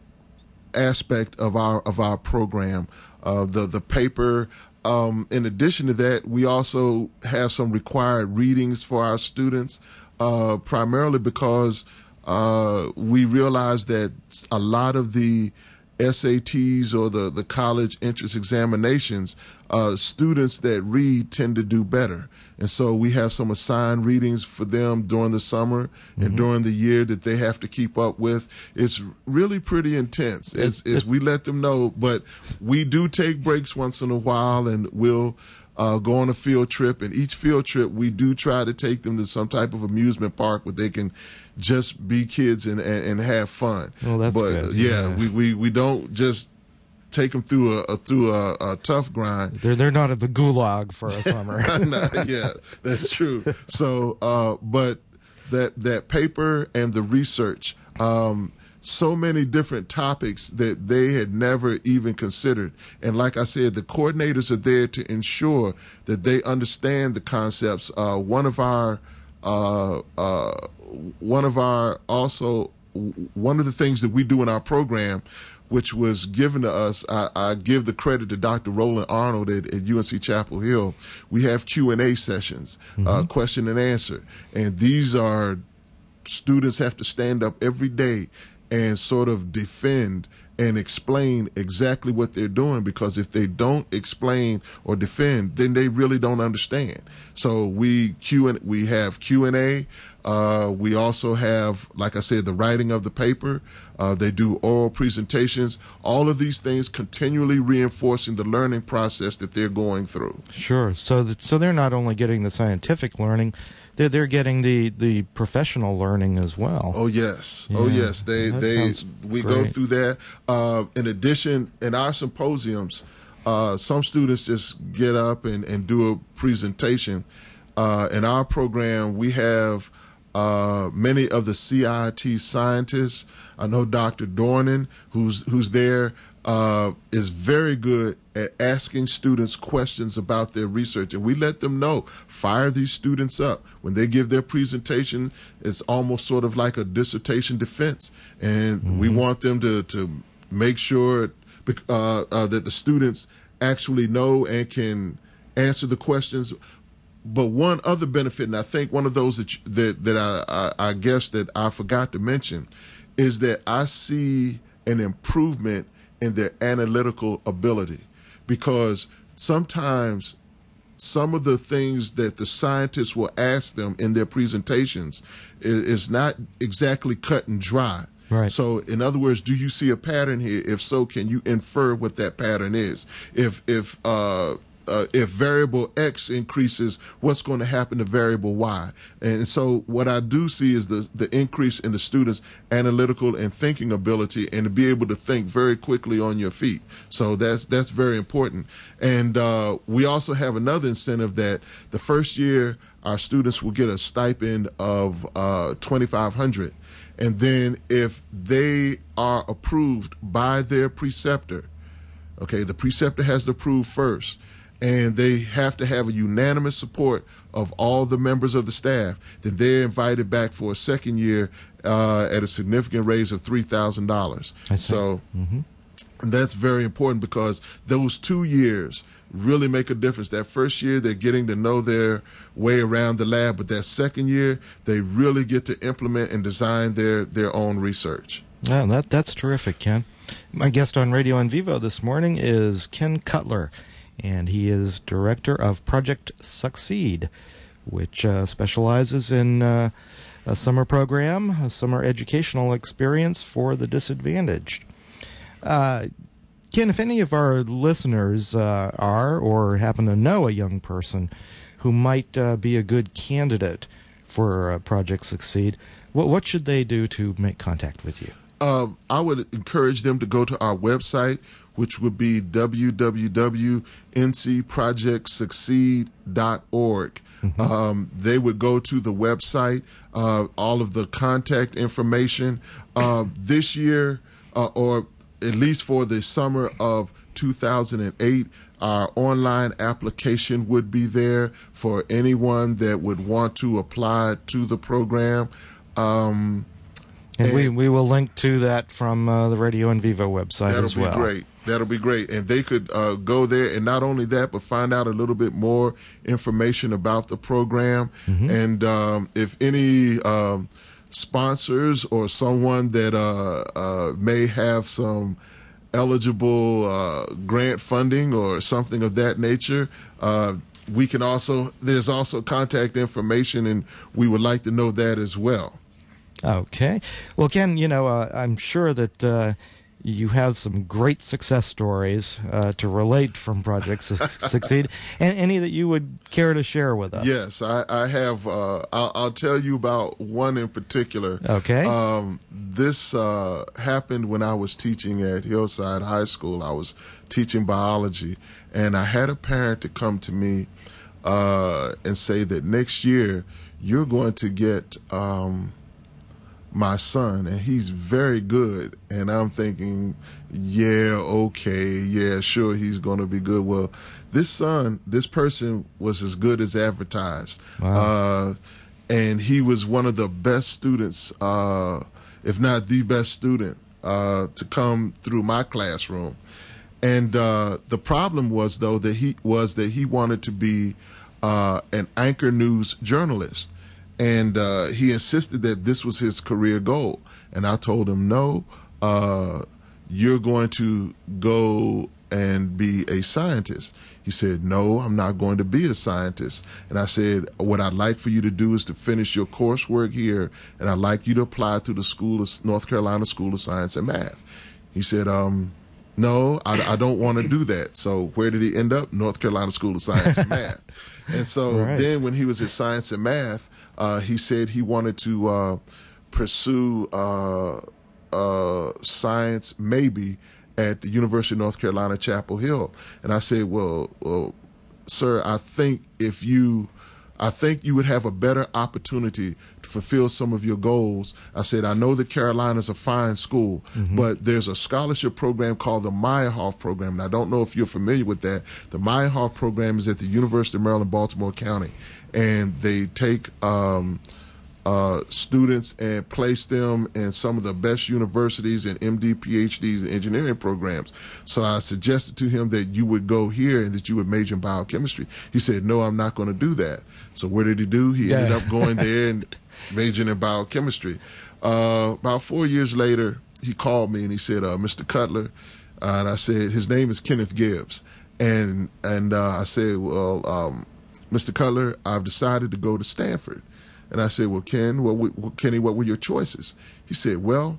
aspect of our of our program. Uh, the the paper. Um, in addition to that, we also have some required readings for our students, uh, primarily because uh, we realize that a lot of the S A Ts or the, the college entrance examinations, uh, students that read tend to do better. And so we have some assigned readings for them during the summer mm-hmm. and during the year that they have to keep up with. It's really pretty intense as, as we let them know, but we do take breaks once in a while, and we'll Uh, go on a field trip, and each field trip we do try to take them to some type of amusement park where they can just be kids and, and, and have fun. Well, that's but, good. Yeah, yeah. we, we, we don't just take them through a, a through a, a tough grind. They're they're not at the gulag for a summer. no, yeah, that's true. So, uh, but that that paper and the research. Um, so many different topics that they had never even considered. And like I said, the coordinators are there to ensure that they understand the concepts. Uh, one of our, uh, uh, one of our also, one of the things that we do in our program, which was given to us, I, I give the credit to Doctor Roland Arnold at, at U N C Chapel Hill. We have Q and A sessions, mm-hmm. uh, question and answer. And these are, students have to stand up every day and sort of defend and explain exactly what they're doing, because if they don't explain or defend, then they really don't understand. So we Q and we have Q and A. Uh, we also have, like I said, the writing of the paper. Uh, they do oral presentations. All of these things continually reinforcing the learning process that they're going through. Sure. So that, so they're not only getting the scientific learning, they're they're getting the, the professional learning as well. Oh yes, yeah. oh yes. They that they we great. go through that. Uh, in addition, in our symposiums, uh, some students just get up and, and do a presentation. Uh, in our program, we have uh, many of the C I T scientists. I know Doctor Dornan, who's who's there, uh, is very good at asking students questions about their research, and we let them know, fire these students up. When they give their presentation, it's almost sort of like a dissertation defense, and mm-hmm. we want them to, to make sure uh, uh, that the students actually know and can answer the questions. But one other benefit, and I think one of those that you, that, that I, I, I guess that I forgot to mention, is that I see an improvement in their analytical ability. Because sometimes some of the things that the scientists will ask them in their presentations is, is not exactly cut and dry. Right. So, in other words, do you see a pattern here? If so, can you infer what that pattern is? If if uh, uh, if variable X increases, what's going to happen to variable Y? And so what I do see is the, the increase in the students' analytical and thinking ability, and to be able to think very quickly on your feet. So that's that's very important. And uh, we also have another incentive that the first year our students will get a stipend of uh, twenty-five hundred dollars. And then if they are approved by their preceptor, okay, the preceptor has to approve first, and they have to have a unanimous support of all the members of the staff, then they're invited back for a second year uh, at a significant raise of three thousand dollars. So mm-hmm. that's very important, because those two years really make a difference. That first year, they're getting to know their way around the lab, but that second year, they really get to implement and design their, their own research. Yeah, that, that's terrific, Ken. My guest on Radio en Vivo this morning is Ken Cutler, and he is director of Project Succeed, which uh, specializes in uh, a summer program, a summer educational experience for the disadvantaged. Uh, Ken, if any of our listeners uh, are or happen to know a young person who might uh, be a good candidate for uh, Project Succeed, what, what should they do to make contact with you? Uh, I would encourage them to go to our website, which would be w w w dot n c project succeed dot org. Mm-hmm. Um, they would go to the website, uh, all of the contact information. Uh, this year, uh, or at least for the summer of two thousand eight, our online application would be there for anyone that would want to apply to the program. Um, and, and we, we will link to that from uh, the Radio en Vivo website as well. That'll be great. That'll be great. And they could uh, go there, and not only that, but find out a little bit more information about the program. Mm-hmm. And um, if any um, sponsors or someone that uh, uh, may have some eligible uh, grant funding or something of that nature, uh, we can also, there's also contact information, and we would like to know that as well. Okay. Well, Ken, you know, uh, I'm sure that uh, you have some great success stories uh, to relate from Project Succeed, and any that you would care to share with us. Yes, I, I have. Uh, I'll, I'll tell you about one in particular. Okay. Um, this uh, happened when I was teaching at Hillside High School. I was teaching biology, and I had a parent to come to me uh, and say that next year you're going to get um, my son, and he's very good. And I'm thinking, yeah, okay, yeah, sure, he's going to be good. Well, this son, this person was as good as advertised. Wow. Uh, and he was one of the best students, uh, if not the best student, uh, to come through my classroom. And uh, the problem was, though, that he was that he wanted to be uh, an Anchor News journalist. And uh, he insisted that this was his career goal. And I told him, no, uh, you're going to go and be a scientist. He said, no, I'm not going to be a scientist. And I said, what I'd like for you to do is to finish your coursework here, and I'd like you to apply to the school of North Carolina School of Science and Math. He said, um, no, I, I don't want to do that. So where did he end up? North Carolina School of Science and Math. And so right. then when he was at Science and Math, uh, he said he wanted to uh, pursue uh, uh, science maybe at the University of North Carolina, Chapel Hill. And I said, well, well, sir, I think if you, I think you would have a better opportunity to fulfill some of your goals. I said, I know that Carolina's a fine school, mm-hmm. but there's a scholarship program called the Meyerhoff Program. And I don't know if you're familiar with that. The Meyerhoff Program is at the University of Maryland, Baltimore County. And they take um, uh, students and place them in some of the best universities and M D, P H Ds, and engineering programs. So I suggested to him that you would go here and that you would major in biochemistry. He said, no, I'm not going to do that. So what did he do? He yeah. ended up going there and majoring in biochemistry. Uh, about four years later, he called me and he said, uh, Mister Cutler, uh, and I said, his name is Kenneth Gibbs. And, and uh, I said, well, um, Mister Cutler, I've decided to go to Stanford. And I said, well, Ken, what, what, Kenny, what were your choices? He said, well,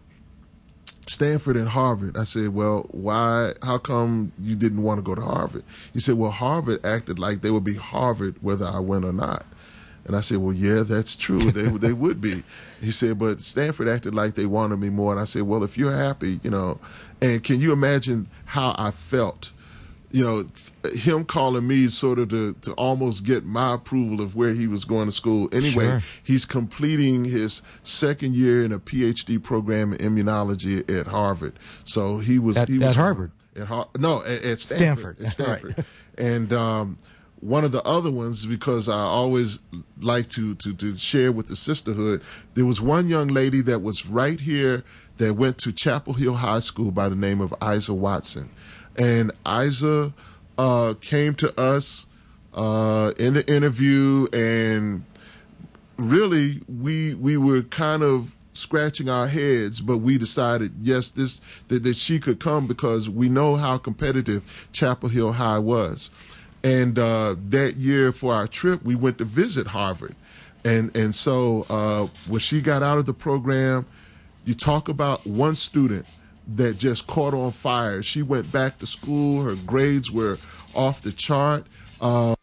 Stanford and Harvard. I said, well, why, how come you didn't want to go to Harvard? He said, well, Harvard acted like they would be Harvard whether I went or not. And I said, well, yeah, that's true. They they would be. He said, but Stanford acted like they wanted me more. And I said, well, if you're happy, you know, and can you imagine how I felt, you know, him calling me sort of to, to almost get my approval of where he was going to school. Anyway, Sure. he's completing his second year in a P H D program in immunology at Harvard. So he was At- he was at Harvard? At Har- no, at, at Stanford. Stanford. At Stanford. Right. And um, one of the other ones, because I always like to, to to share with the sisterhood, there was one young lady that was right here that went to Chapel Hill High School by the name of Isa Watson. And Isa uh, came to us uh, in the interview, and really we we were kind of scratching our heads, but we decided yes, this that, that she could come because we know how competitive Chapel Hill High was. And uh, that year for our trip, we went to visit Harvard, and and so uh, when she got out of the program, you talk about one student that just caught on fire. She went back to school. Her grades were off the chart. Uh,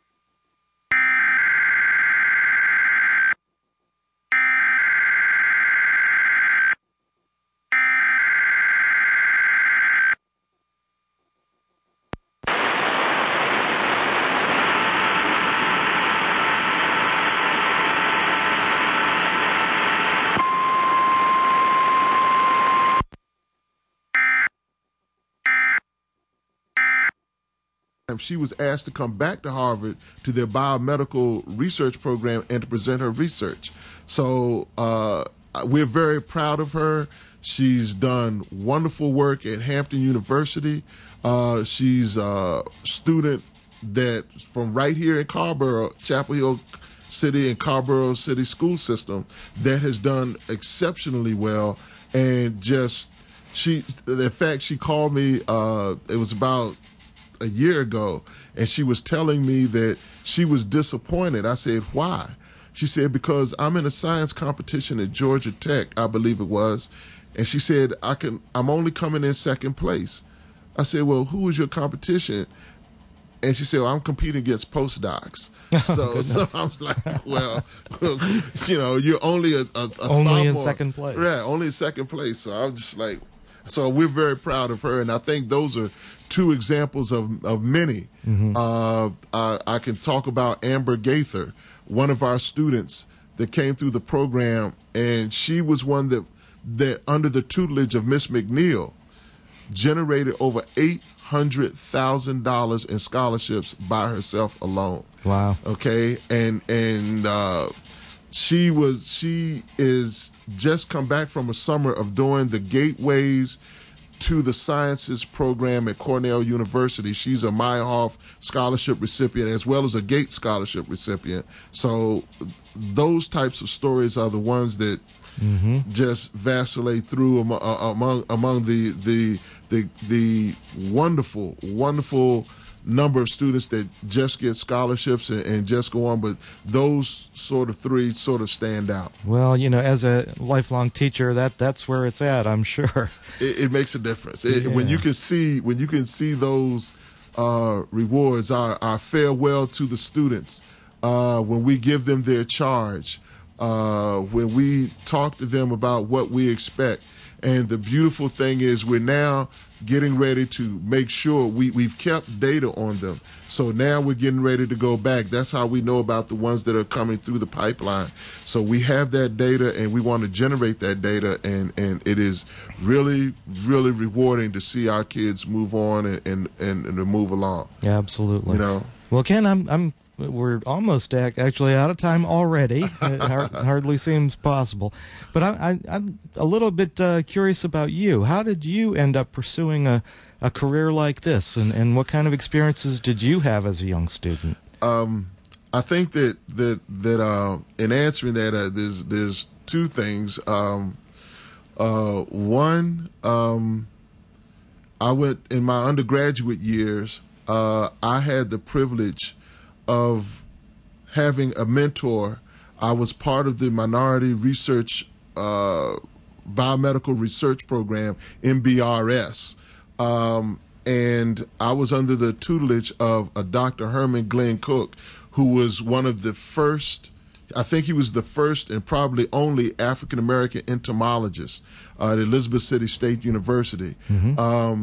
She was asked to come back to Harvard to their biomedical research program and to present her research. So uh, we're very proud of her. She's done wonderful work at Hampton University. Uh, she's a student that's from right here in Carrboro, Chapel Hill City and Carrboro City school system that has done exceptionally well. And just, she, in fact, she called me, uh, it was about a year ago, and she was telling me that she was disappointed. I said, why? She said, because I'm in a science competition at Georgia Tech, I believe it was, and she said, I can, I'm only coming in second place. I said, well, who is your competition? And she said, well, I'm competing against postdocs. So, so I was like, well, you know, you're only a, a, a Only in sophomore. second place. Yeah, only in second place. So I'm just like, so we're very proud of her, and I think those are two examples of, of many. Mm-hmm. Uh, I, I can talk about Amber Gaither, one of our students that came through the program, and she was one that, that under the tutelage of Miss McNeil, generated over eight hundred thousand dollars in scholarships by herself alone. Wow. Okay, and and uh, she was she is just come back from a summer of doing the Gateways to the Sciences program at Cornell University. She's a Meyerhoff Scholarship recipient as well as a Gates Scholarship recipient. So those types of stories are the ones that mm-hmm. just vacillate through among among, among the, the the the wonderful, wonderful number of students that just get scholarships and, and just go on, but those sort of three sort of stand out. Well, you know, as a lifelong teacher, that that's where it's at, I'm sure. It, it makes a difference. It, yeah. When you can see when you can see those uh, rewards, our, our farewell to the students, uh, when we give them their charge, uh, when we talk to them about what we expect. And the beautiful thing is we're now getting ready to make sure we, we've kept data on them. So now we're getting ready to go back. That's how we know about the ones that are coming through the pipeline. So we have that data, and we want to generate that data, and, and it is really, really rewarding to see our kids move on and, and, and, and to move along. Yeah, absolutely. You know? Well, Ken, I'm I'm we're almost actually out of time already. It hardly seems possible. But I, I, I'm a little bit uh, curious about you. How did you end up pursuing a, a career like this, and, and what kind of experiences did you have as a young student? Um, I think that that that uh, in answering that, uh, there's there's two things. Um, uh, one, um, I went in my undergraduate years. Uh, I had the privilege of having a mentor. I was part of the Minority Research uh, Biomedical Research Program, M B R S, um, and I was under the tutelage of a Doctor Herman Glenn Cook, who was one of the first, I think he was the first and probably only African-American entomologist uh, at Elizabeth City State University. Mm-hmm. Um,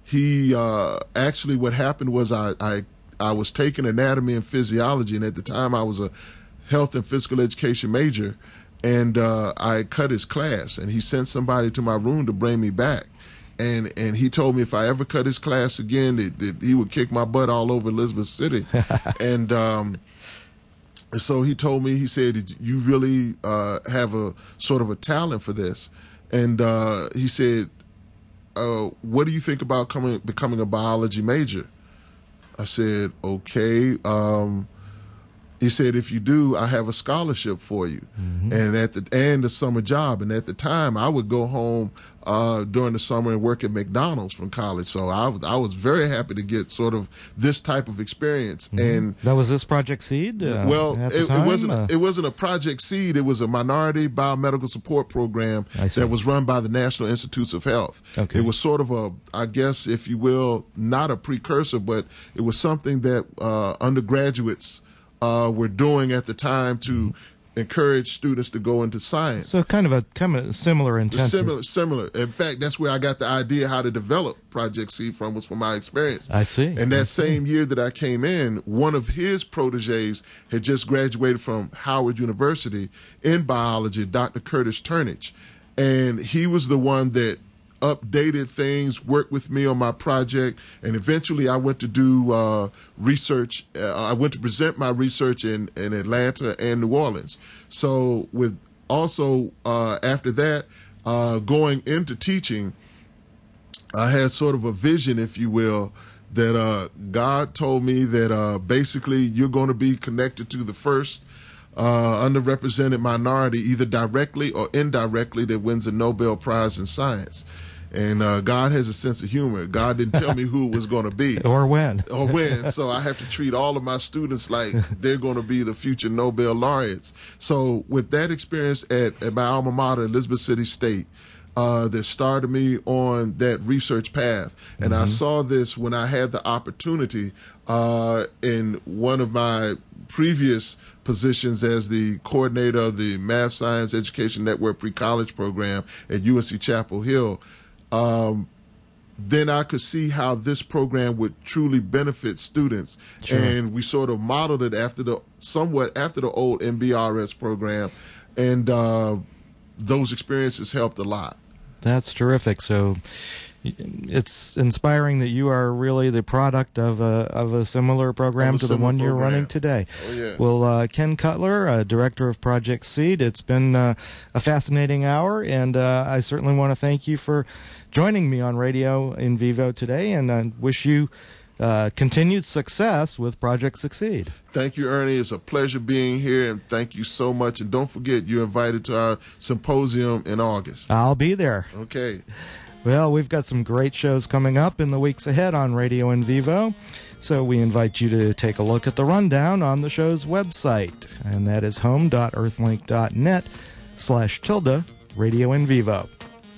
he uh, actually, what happened was I, I I was taking anatomy and physiology, and at the time I was a health and physical education major, and uh, I cut his class, and he sent somebody to my room to bring me back. And and he told me if I ever cut his class again, that, that he would kick my butt all over Elizabeth City. and um, so he told me, he said, you really uh, have a sort of a talent for this. And uh, he said, uh, what do you think about coming, becoming a biology major? I said, okay. Um, he said, if you do, I have a scholarship for you, mm-hmm. and at the and a summer job. And at the time, I would go home uh, during the summer and work at McDonald's from college. So I was I was very happy to get sort of this type of experience. Mm-hmm. And that was this Project Seed. Uh, well, at the it, time? it wasn't uh, it wasn't a Project Seed. It was a minority biomedical support program that was run by the National Institutes of Health. Okay. It was sort of a, I guess, if you will, not a precursor, but it was something that uh, undergraduates Uh, were doing at the time to encourage students to go into science. So kind of a kind of similar intent. Similar, similar. In fact, that's where I got the idea how to develop Project Seed from, was from my experience. I see. And that I see. same year that I came in, one of his proteges had just graduated from Howard University in biology, Doctor Curtis Turnage. And he was the one that updated things, worked with me on my project, and eventually I went to do uh, research. Uh, I went to present my research in, in Atlanta and New Orleans. So with also uh, after that, uh, going into teaching, I had sort of a vision, if you will, that uh, God told me that uh, basically you're going to be connected to the first Uh, underrepresented minority, either directly or indirectly, that wins a Nobel Prize in science. And uh, God has a sense of humor. God didn't tell me who it was going to be. Or when. Or when. So I have to treat all of my students like they're going to be the future Nobel laureates. So with that experience at, at my alma mater, Elizabeth City State, Uh, that started me on that research path. And mm-hmm. I saw this when I had the opportunity uh, in one of my previous positions as the coordinator of the Math Science Education Network pre-college program at U N C Chapel Hill. Um, then I could see how this program would truly benefit students. Sure. And we sort of modeled it after the somewhat after the old M B R S program. And uh, those experiences helped a lot. That's terrific. So it's inspiring that you are really the product of a, of a similar program a to similar the one you're program. running today. Oh, yes. Well, uh, Ken Cutler, uh, director of Project Seed, it's been uh, a fascinating hour, and uh, I certainly want to thank you for joining me on Radio in Vivo today, and I wish you Uh, continued success with Project Succeed. Thank you, Ernie. It's a pleasure being here, and thank you so much. And don't forget, you're invited to our symposium in August. I'll be there. Okay. Well, we've got some great shows coming up in the weeks ahead on Radio in Vivo, so we invite you to take a look at the rundown on the show's website, and that is home.earthlink.net slash tilde Radio in Vivo.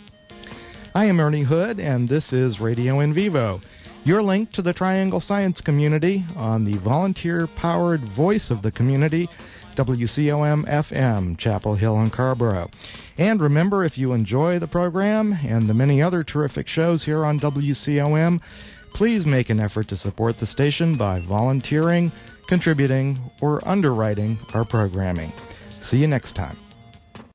I am Ernie Hood, and this is Radio in Vivo, your link to the Triangle Science community on the volunteer-powered voice of the community, W C O M F M, Chapel Hill and Carrboro. And remember, if you enjoy the program and the many other terrific shows here on W C O M, please make an effort to support the station by volunteering, contributing, or underwriting our programming. See you next time.